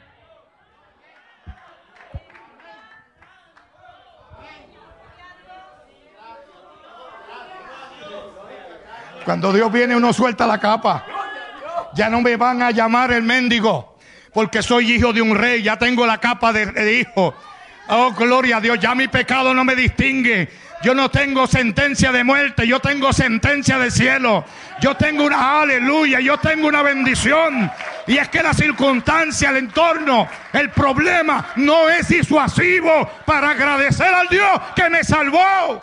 S1: Cuando Dios viene, uno suelta la capa. Ya no me van a llamar el mendigo, porque soy hijo de un rey. Ya tengo la capa de hijo. Oh, gloria a Dios. Ya mi pecado no me distingue. Yo no tengo sentencia de muerte, yo tengo sentencia de cielo. Yo tengo una aleluya, yo tengo una bendición. Y es que la circunstancia, el entorno, el problema no es disuasivo para agradecer al Dios que me salvó.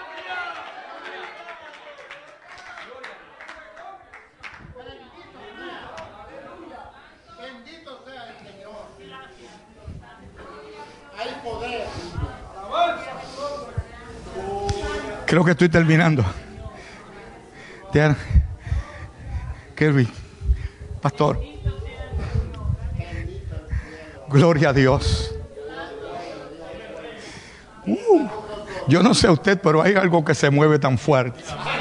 S1: Creo que estoy terminando. Diana, Kelvin, pastor. Gloria a Dios. Yo no sé usted, pero hay algo que se mueve tan fuerte.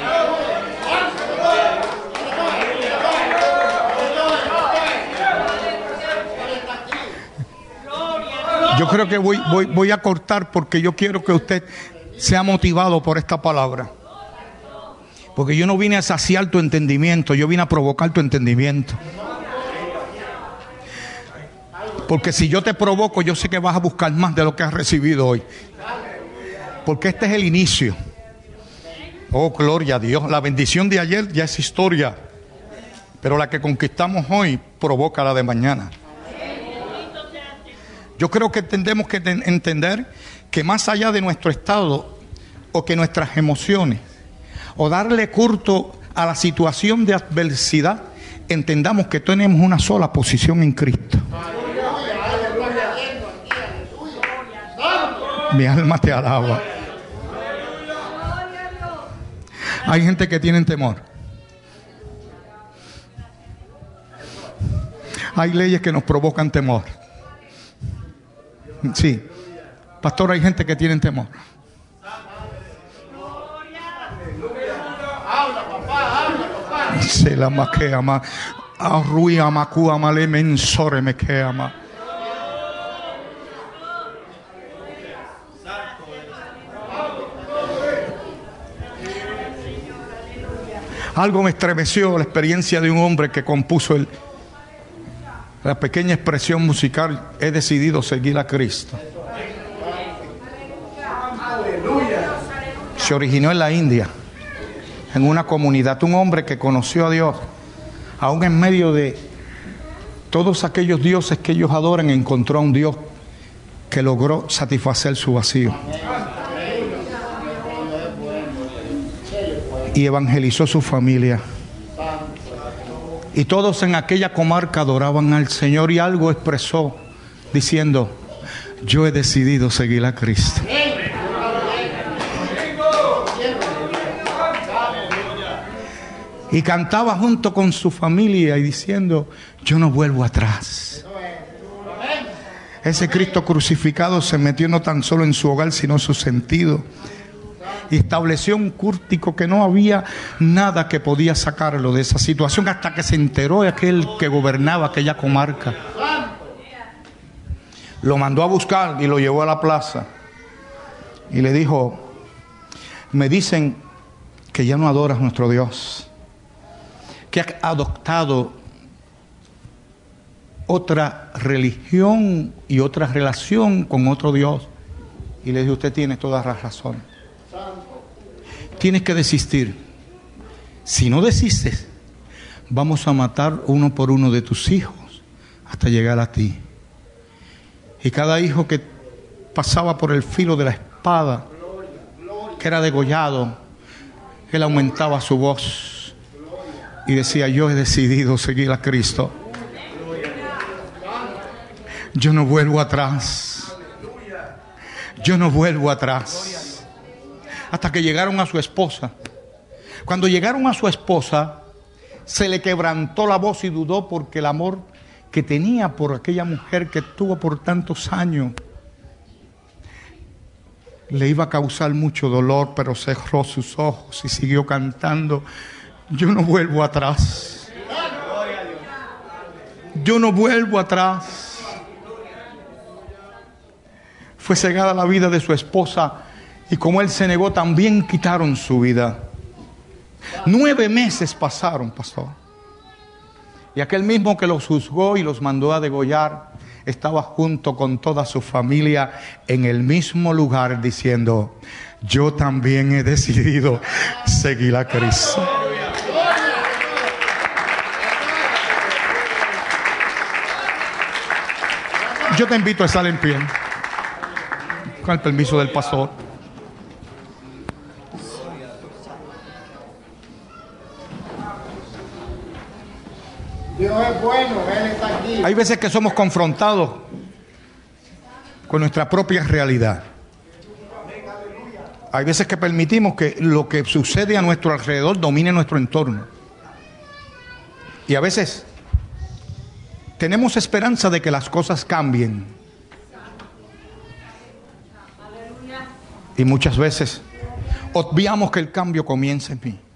S1: Yo creo que voy a cortar porque yo quiero que usted sea motivado por esta palabra. Porque yo no vine a saciar tu entendimiento, yo vine a provocar tu entendimiento. Porque si yo te provoco, yo sé que vas a buscar más de lo que has recibido hoy. Porque este es el inicio. Oh, gloria a Dios. La bendición de ayer ya es historia, pero la que conquistamos hoy provoca la de mañana. Yo creo que tenemos que entender que más allá de nuestro estado o que nuestras emociones o darle culto a la situación de adversidad, entendamos que tenemos una sola posición en Cristo. Mi alma te alaba. Hay gente que tiene temor. Hay leyes que nos provocan temor. Sí. Pastor, hay gente que tiene temor. Se la maqueama. Arruia macua male mensore me queama. Algo me estremeció la experiencia de un hombre que compuso la pequeña expresión musical: he decidido seguir a Cristo. Se originó en la India, en una comunidad. Un hombre que conoció a Dios, aún en medio de todos aquellos dioses que ellos adoran, encontró a un Dios que logró satisfacer su vacío. Y evangelizó su familia. Y todos en aquella comarca adoraban al Señor, y algo expresó diciendo: yo he decidido seguir a Cristo. Y cantaba junto con su familia y diciendo: yo no vuelvo atrás. Ese Cristo crucificado se metió no tan solo en su hogar, sino en su sentido. Y estableció un cúrtico que no había nada que podía sacarlo de esa situación, hasta que se enteró de aquel que gobernaba aquella comarca. Lo mandó a buscar y lo llevó a la plaza. Y le dijo: me dicen que ya no adoras a nuestro Dios, que has adoptado otra religión y otra relación con otro Dios. Y le dijo: usted tiene toda la razón. Tienes que desistir. Si no desistes, vamos a matar uno por uno de tus hijos hasta llegar a ti. Y cada hijo que pasaba por el filo de la espada, que era degollado, él aumentaba su voz y decía: yo he decidido seguir a Cristo. Yo no vuelvo atrás. Yo no vuelvo atrás. Hasta que llegaron a su esposa. Cuando llegaron a su esposa, se le quebrantó la voz y dudó, porque el amor que tenía por aquella mujer que tuvo por tantos años le iba a causar mucho dolor, pero cerró sus ojos y siguió cantando: yo no vuelvo atrás. Yo no vuelvo atrás. Fue cegada la vida de su esposa, y como él se negó, también quitaron su vida. 9 meses pasaron, pastor. Y aquel mismo que los juzgó y los mandó a degollar estaba junto con toda su familia en el mismo lugar diciendo: yo también he decidido seguir a Cristo. Yo te invito a estar en pie, con el permiso del pastor.
S4: Dios es bueno, Él está aquí.
S1: Hay veces que somos confrontados con nuestra propia realidad. Hay veces que permitimos que lo que sucede a nuestro alrededor domine nuestro entorno. Y a veces tenemos esperanza de que las cosas cambien. Y muchas veces obviamos que el cambio comienza en mí.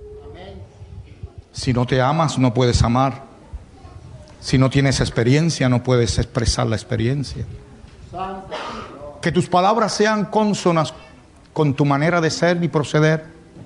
S1: Si no te amas, no puedes amar. Si no tienes experiencia, no puedes expresar la experiencia. Que tus palabras sean cónsonas con tu manera de ser y proceder.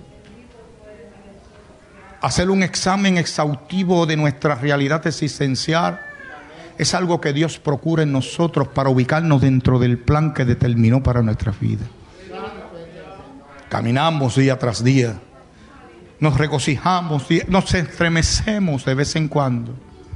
S1: Hacer un examen exhaustivo de nuestra realidad existencial es algo que Dios procura en nosotros para ubicarnos dentro del plan que determinó para nuestras vidas. Caminamos día tras día. Nos regocijamos, nos estremecemos de vez en cuando.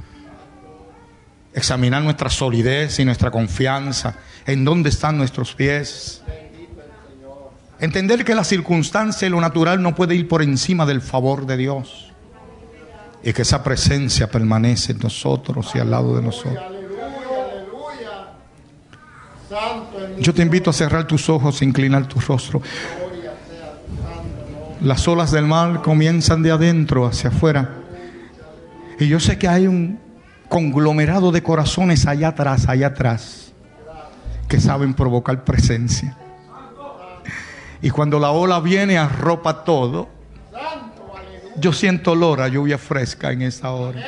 S1: Examinar nuestra solidez y nuestra confianza, en dónde están nuestros pies. Entender que la circunstancia y lo natural no puede ir por encima del favor de Dios, y que esa presencia permanece en nosotros y al lado de nosotros. Yo te invito a cerrar tus ojos e inclinar tu rostro. Las olas del mar comienzan de adentro hacia afuera. Y yo sé que hay un conglomerado de corazones allá atrás, que saben provocar presencia. Y cuando la ola viene, arropa todo. Yo siento olor a lluvia fresca en esta hora.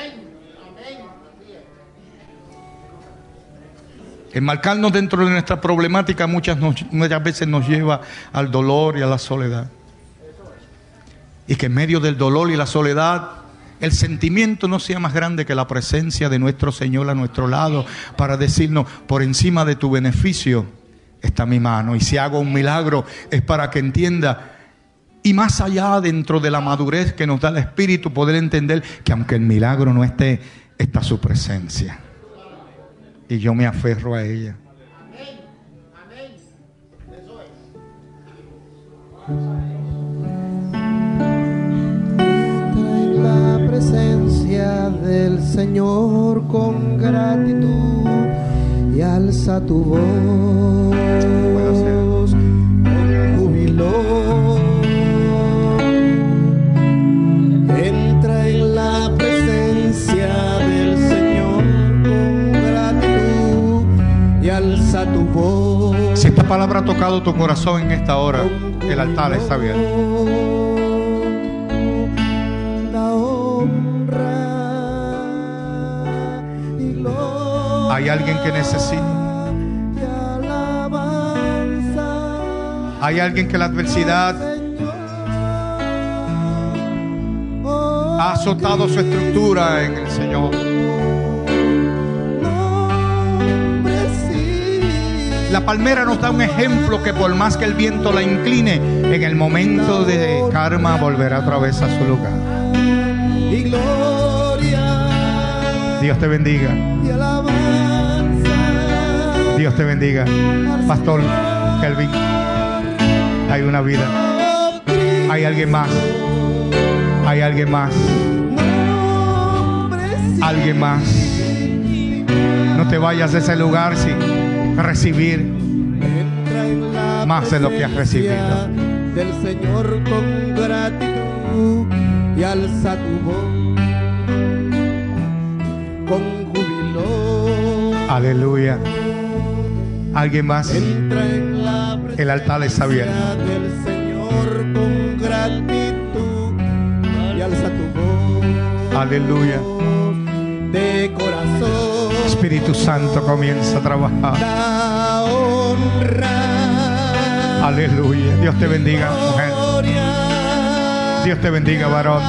S1: Enmarcarnos dentro de nuestra problemática muchas veces nos lleva al dolor y a la soledad. Y que en medio del dolor y la soledad, el sentimiento no sea más grande que la presencia de nuestro Señor a nuestro lado, para decirnos: por encima de tu beneficio está mi mano. Y si hago un milagro es para que entienda, y más allá, dentro de la madurez que nos da el Espíritu, poder entender que aunque el milagro no esté, está su presencia. Y yo me aferro a ella. Amén. Eso
S5: es. En la presencia del Señor con gratitud y alza tu voz con júbilo. Entra en la presencia del Señor con gratitud y alza tu voz.
S1: Si esta palabra ha tocado tu corazón en esta hora, el altar está abierto. Hay alguien que necesita. Hay alguien que la adversidad ha azotado su estructura en el Señor. La palmera nos da un ejemplo que por más que el viento la incline, en el momento de karma volverá otra vez a su lugar. Dios te bendiga. Dios te bendiga. Pastor Kelvin, hay una vida. Hay alguien más. Hay alguien más. Alguien más. No te vayas de ese lugar sin recibir más de lo que has recibido.
S5: Del Señor con gratitud y alza tu voz con júbilo.
S1: Aleluya. ¿Alguien más? El altar está abierto.
S5: Del Señor con gratitud y alza tu voz.
S1: Aleluya.
S5: De corazón.
S1: Espíritu Santo comienza a trabajar.
S5: Da honra.
S1: Aleluya. Dios te bendiga, mujer. Dios te bendiga, varón.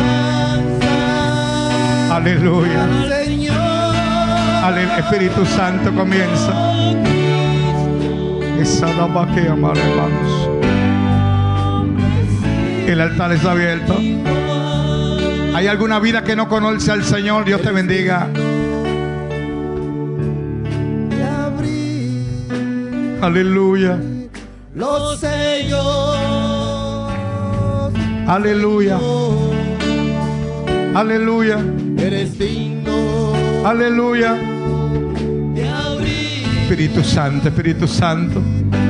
S1: Aleluya. Aleluya. Espíritu Santo comienza. Esa dama que amar, hermanos. El altar está abierto. ¿Hay alguna vida que no conoce al Señor? Dios te bendiga. Aleluya.
S5: Los sellos.
S1: Aleluya. Aleluya.
S5: Eres digno.
S1: Aleluya.
S5: De abrir.
S1: Espíritu Santo, Espíritu Santo.